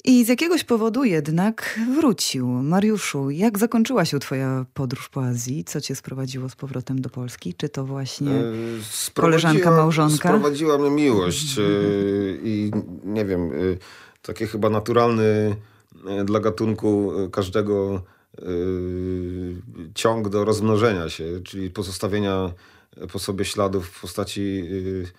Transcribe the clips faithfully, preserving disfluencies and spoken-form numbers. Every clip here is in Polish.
I z jakiegoś powodu jednak wrócił. Mariuszu, jak zakończyła się twoja podróż po Azji? Co cię sprowadziło z powrotem do Polski? Czy to właśnie koleżanka, małżonka? Sprowadziła mnie miłość i nie wiem, taki chyba naturalny dla gatunku każdego ciąg do rozmnożenia się, czyli pozostawienia po sobie śladów w postaci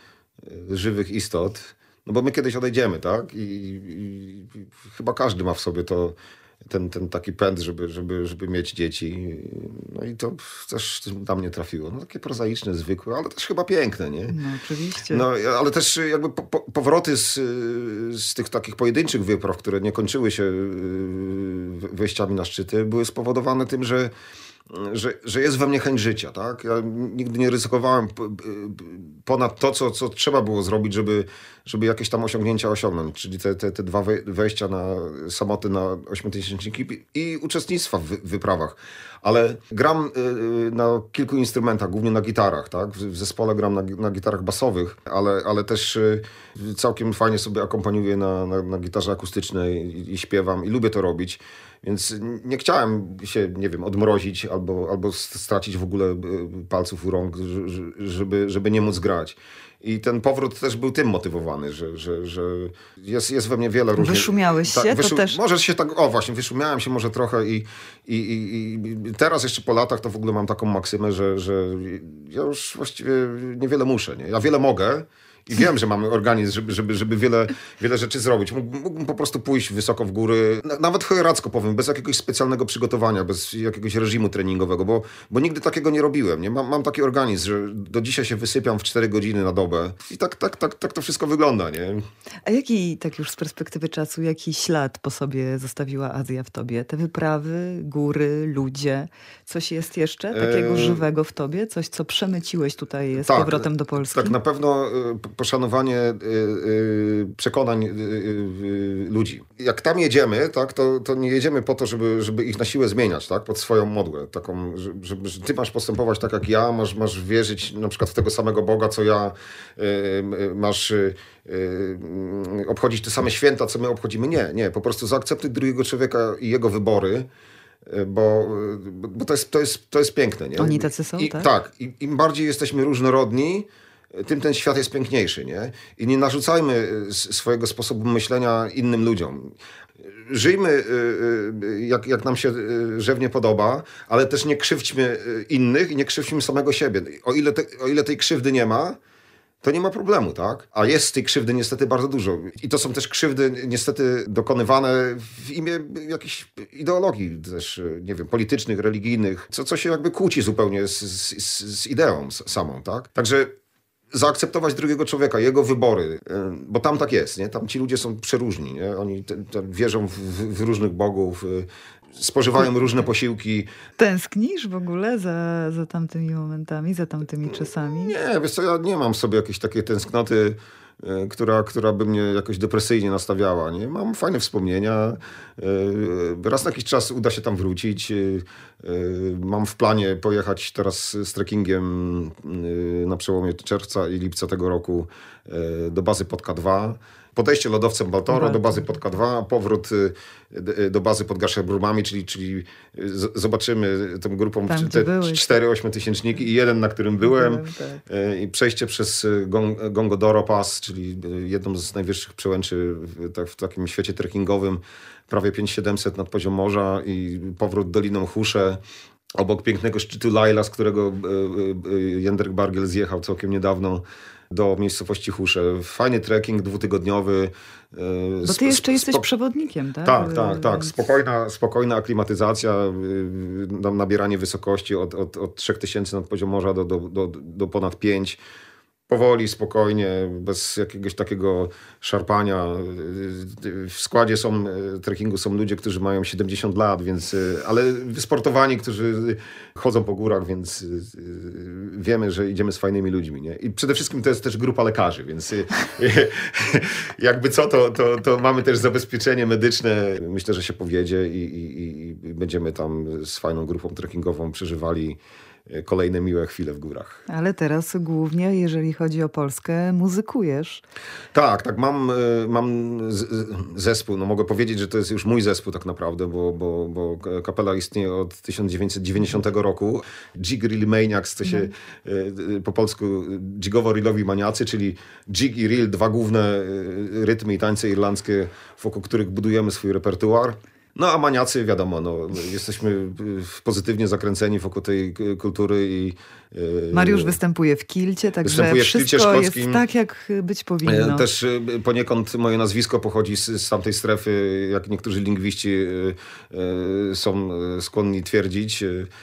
żywych istot. No bo my kiedyś odejdziemy, tak? I, i, i chyba każdy ma w sobie to, ten, ten taki pęd, żeby, żeby, żeby mieć dzieci. No i to też na mnie trafiło. No takie prozaiczne, zwykłe, ale też chyba piękne, nie? No oczywiście. No ale też jakby po, po, powroty z, z tych takich pojedynczych wypraw, które nie kończyły się wejściami na szczyty, były spowodowane tym, że Że, że jest we mnie chęć życia, tak? Ja nigdy nie ryzykowałem ponad to, co, co trzeba było zrobić, żeby, żeby jakieś tam osiągnięcia osiągnąć. Czyli te, te, te dwa wejścia na samoty na ośmiotysięczniki i uczestnictwa w wyprawach. Ale gram na kilku instrumentach, głównie na gitarach, tak? W zespole gram na, na gitarach basowych, ale, ale też całkiem fajnie sobie akompaniuję na, na, na gitarze akustycznej i, i śpiewam i lubię to robić. Więc nie chciałem się, nie wiem, odmrozić albo, albo stracić w ogóle palców u rąk, żeby, żeby nie móc grać. I ten powrót też był tym motywowany, że, że, że jest, jest we mnie wiele różnych... Wyszumiałeś się? Tak, wyszu... to też... Może się tak, o właśnie, wyszumiałem się może trochę i, i, i, i teraz jeszcze po latach to w ogóle mam taką maksymę, że, że ja już właściwie niewiele muszę, nie? Ja wiele mogę. I wiem, że mamy organizm, żeby, żeby, żeby wiele, wiele rzeczy zrobić. Mógłbym po prostu pójść wysoko w góry, nawet choleracko powiem, bez jakiegoś specjalnego przygotowania, bez jakiegoś reżimu treningowego, bo, bo nigdy takiego nie robiłem. Nie? Mam, mam taki organizm, że do dzisiaj się wysypiam w cztery godziny na dobę i tak, tak, tak, tak to wszystko wygląda. Nie? A jaki, tak już z perspektywy czasu, jaki ślad po sobie zostawiła Azja w tobie? Te wyprawy, góry, ludzie, coś jest jeszcze takiego e... żywego w tobie? Coś, co przemyciłeś tutaj z tak, powrotem do Polski? Tak, na pewno poszanowanie y, y, przekonań y, y, ludzi. Jak tam jedziemy, tak, to, to nie jedziemy po to, żeby, żeby ich na siłę zmieniać, tak, pod swoją modłę. Taką, żeby, że ty masz postępować tak jak ja, masz, masz wierzyć na przykład w tego samego Boga, co ja, y, y, masz y, y, obchodzić te same święta, co my obchodzimy. Nie, nie, po prostu zaakceptuj drugiego człowieka i jego wybory, bo, bo to, jest, to, jest, to jest piękne. Nie? Oni tacy są, I, tak? Tak. I, im bardziej jesteśmy różnorodni, tym ten świat jest piękniejszy, nie? I nie narzucajmy swojego sposobu myślenia innym ludziom. Żyjmy jak, jak nam się rzewnie podoba, ale też nie krzywdźmy innych i nie krzywdźmy samego siebie. O ile, te, o ile tej krzywdy nie ma, to nie ma problemu, tak? A jest tej krzywdy niestety bardzo dużo. I to są też krzywdy niestety dokonywane w imię jakichś ideologii też, nie wiem, politycznych, religijnych, co, co się jakby kłóci zupełnie z, z, z ideą samą, tak? Także zaakceptować drugiego człowieka, jego wybory, bo tam tak jest, nie? Tam ci ludzie są przeróżni, nie? Oni te, te wierzą w, w, w różnych bogów, spożywają różne posiłki. Tęsknisz w ogóle za, za tamtymi momentami, za tamtymi czasami? Nie, wiesz co, ja nie mam w sobie jakiejś takiej tęsknoty, która, która by mnie jakoś depresyjnie nastawiała. Nie? Mam fajne wspomnienia. Raz na jakiś czas uda się tam wrócić. Mam w planie pojechać teraz z trekkingiem na przełomie czerwca i lipca tego roku do bazy pod K dwa. Podejście lodowcem Baltoro do bazy pod K dwa, powrót do bazy pod Gasherbrum, czyli, czyli zobaczymy tą grupą tam, te cztery ośmiotysięczniki i jeden, na którym byłem. byłem tak. I przejście przez Gongodoro Pass, czyli jedną z najwyższych przełęczy w, w takim świecie trekkingowym, prawie pięć tysięcy siedemset nad poziom morza i powrót doliną Husze. Obok pięknego szczytu Laila, z którego Jędrek Bargiel zjechał całkiem niedawno do miejscowości Husze. Fajny trekking dwutygodniowy. Bo ty jeszcze jesteś spo... przewodnikiem, tak? Tak, tak, tak. Spokojna, spokojna aklimatyzacja, nabieranie wysokości od, od, od trzech tysięcy nad poziom morza do, do, do, do ponad pięć. Powoli, spokojnie, bez jakiegoś takiego szarpania. W składzie są, trekkingu są ludzie, którzy mają siedemdziesiąt lat, więc, ale wysportowani, którzy chodzą po górach, więc wiemy, że idziemy z fajnymi ludźmi. Nie? I przede wszystkim to jest też grupa lekarzy, więc jakby co, to, to, to mamy też zabezpieczenie medyczne. Myślę, że się powiedzie i, i, i będziemy tam z fajną grupą trekkingową przeżywali kolejne miłe chwile w górach. Ale teraz głównie, jeżeli chodzi o Polskę, muzykujesz. Tak, tak, mam, mam zespół, no mogę powiedzieć, że to jest już mój zespół tak naprawdę, bo, bo, bo kapela istnieje od tysiąc dziewięćset dziewięćdziesiątego roku. Jig Reel Maniacs, to się mm. po polsku jigowo-reelowi maniacy, czyli jig i reel, dwa główne rytmy i tańce irlandzkie, wokół których budujemy swój repertuar. No a maniacy, wiadomo, no, jesteśmy pozytywnie zakręceni wokół tej kultury. I Mariusz występuje w kilcie, także w wszystko jest tak, jak być powinno. Też poniekąd moje nazwisko pochodzi z, z tamtej strefy, jak niektórzy lingwiści są skłonni twierdzić.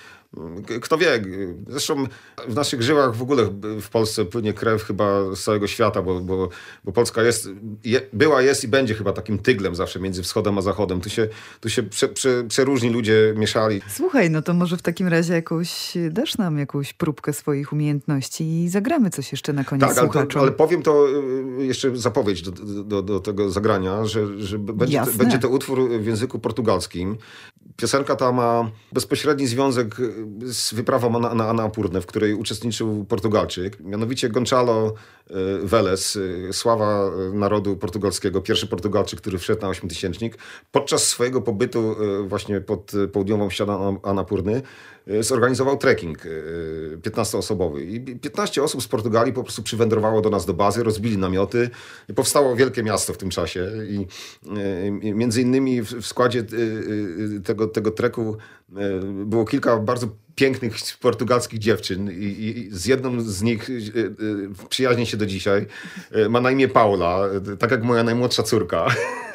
Kto wie, zresztą w naszych żyłach w ogóle w Polsce płynie krew chyba z całego świata, bo, bo, bo Polska jest, je, była, jest i będzie chyba takim tyglem zawsze między wschodem a zachodem. Tu się, tu się prze, prze, przeróżni ludzie mieszali. Słuchaj, no to może w takim razie jakąś, dasz nam jakąś próbkę swoich umiejętności i zagramy coś jeszcze na koniec tak, ale, słuchaczom. ale powiem to, jeszcze zapowiedź do, do, do tego zagrania, że, że będzie, to, będzie to utwór w języku portugalskim. Piosenka ta ma bezpośredni związek z wyprawą na, na Annapurnę, w której uczestniczył Portugalczyk. Mianowicie Gonçalo Vélez, sława narodu portugalskiego, pierwszy Portugalczyk, który wszedł na ośmiotysięcznik. Podczas swojego pobytu właśnie pod południową ścianą Annapurny zorganizował trekking piętnastoosobowy. I piętnaście osób z Portugalii po prostu przywędrowało do nas do bazy, rozbili namioty. I powstało wielkie miasto w tym czasie. I między innymi w składzie tego, tego treku było kilka bardzo pięknych portugalskich dziewczyn i, i z jedną z nich przyjaźnię się do dzisiaj. Ma na imię Paula, tak jak moja najmłodsza córka.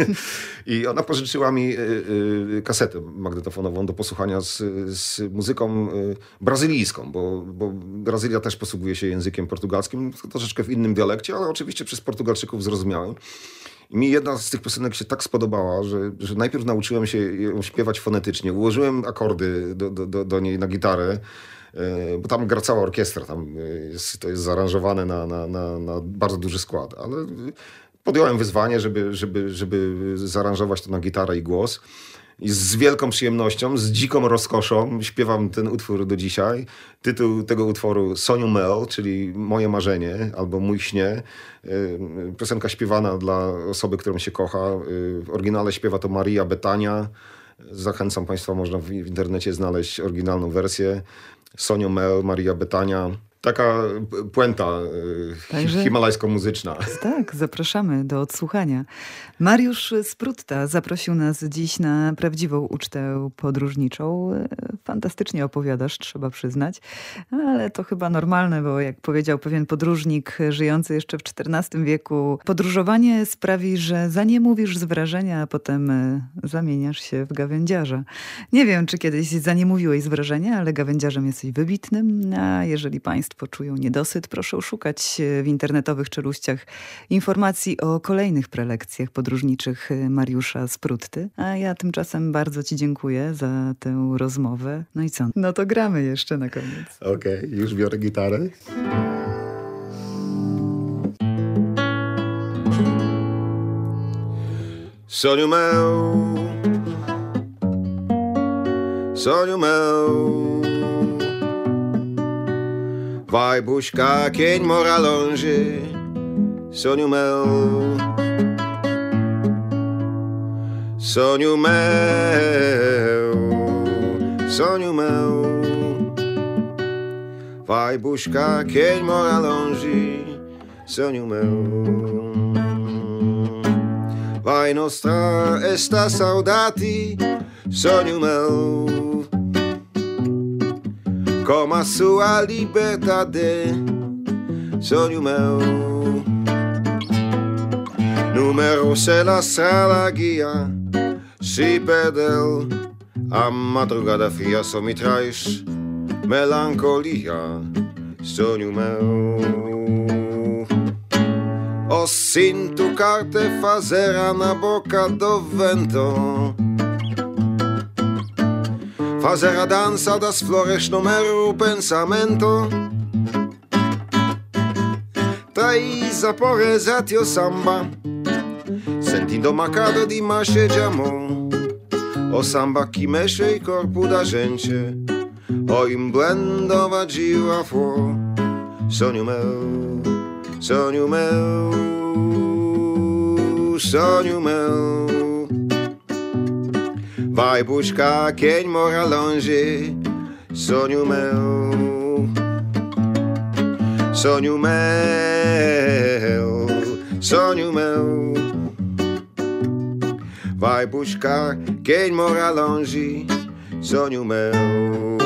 I ona pożyczyła mi kasetę magnetofonową do posłuchania z, z muzyką brazylijską, bo, bo Brazylia też posługuje się językiem portugalskim, troszeczkę w innym dialekcie, ale oczywiście przez Portugalczyków zrozumiałem. I mi jedna z tych piosenek się tak spodobała, że, że najpierw nauczyłem się ją śpiewać fonetycznie. Ułożyłem akordy do, do, do niej na gitarę, bo tam gra cała orkiestra. Tam jest, to jest zaaranżowane na, na, na, na bardzo duży skład. Ale podjąłem wyzwanie, żeby, żeby, żeby zaaranżować to na gitarę i głos. I z wielką przyjemnością, z dziką rozkoszą śpiewam ten utwór do dzisiaj. Tytuł tego utworu Sonho Meu, czyli Moje marzenie albo Mój śnie. Piosenka śpiewana dla osoby, którą się kocha. W oryginale śpiewa to Maria Bethania. Zachęcam Państwa, można w internecie znaleźć oryginalną wersję. Sonho Meu, Maria Bethania. Taka puenta Także, himalajsko-muzyczna. Tak, zapraszamy do odsłuchania. Mariusz Sprutta zaprosił nas dziś na prawdziwą ucztę podróżniczą. Fantastycznie opowiadasz, trzeba przyznać, ale to chyba normalne, bo jak powiedział pewien podróżnik żyjący jeszcze w czternastym wieku, podróżowanie sprawi, że za nie mówisz z wrażenia, a potem zamieniasz się w gawędziarza. Nie wiem, czy kiedyś za nie mówiłeś z wrażenia, ale gawędziarzem jesteś wybitnym, a jeżeli Państwo poczują niedosyt, proszę szukać w internetowych czeluściach informacji o kolejnych prelekcjach podróżniczych Mariusza Sprutty. A ja tymczasem bardzo Ci dziękuję za tę rozmowę. No i co? No to gramy jeszcze na koniec. Okej, okay, już biorę gitarę. Sonho meu, sonho meu, vai buscar quem mora longe, sonho meu, sonho meu, sonho meu, vai buscar quem mora longe, sonho meu, vai mostrar esta saudade, sonho meu, como a sua liberdade, sonho meu. Número se la strada guia, se perdeu, a madrugada fria só me traz melancolia, sonho meu. Ho sinto carte fazer na boca do vento, fazer a dança das flores no meu pensamento. Traz a porresate o samba, sentindo uma cada de marcha de amor. O samba que mexe o corpo da gente, Oi blendovadziła fło. Sonho meu, sonho meu, sonho meu. Vai buscar quem mora longe. Sonho meu, sonho meu, sonho meu. Vai buscar quem mora longe. Sonho meu.